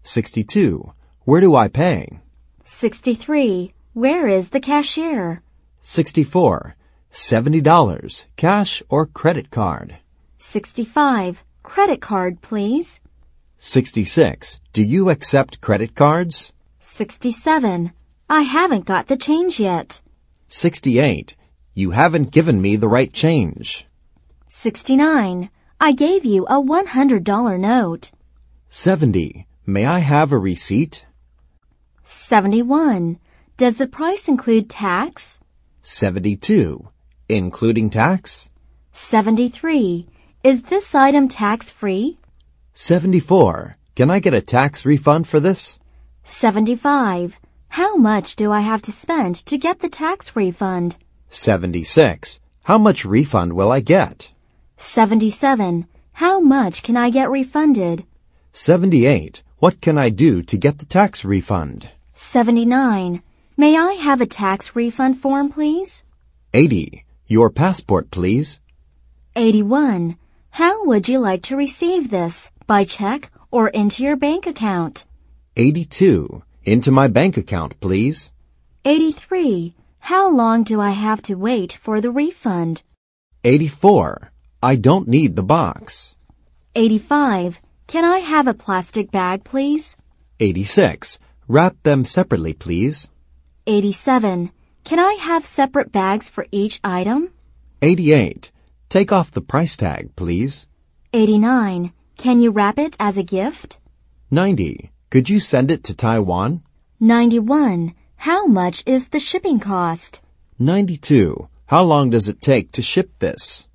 62. Where do I pay? 63. Where is the cashier? 64. $70. Cash or credit card? 65. Credit card, please. 66. Do you accept credit cards? 67. I haven't got the change yet. 68. You haven't given me the right change. 69. I gave you a $100 note. 70. May I have a receipt? 71. Does the price include tax? 72. Including tax? 73. Is this item tax-free? 74. Can I get a tax refund for this? 75. How much do I have to spend to get the tax refund? 76. How much refund will I get? 77. How much can I get refunded? 78. What can I do to get the tax refund? 79. May I have a tax refund form, please? 80. Your passport, please. 81. How would you like to receive this? By check or into your bank account? 82. Into my bank account, please. 83. How long do I have to wait for the refund? 84. I don't need the box. 85. Can I have a plastic bag, please? 86. Wrap them separately, please. 87. Can I have separate bags for each item? 88. Take off the price tag, please. 89. Can you wrap it as a gift? 90. Could you send it to Taiwan? 91. How much is the shipping cost? 92. How long does it take to ship this?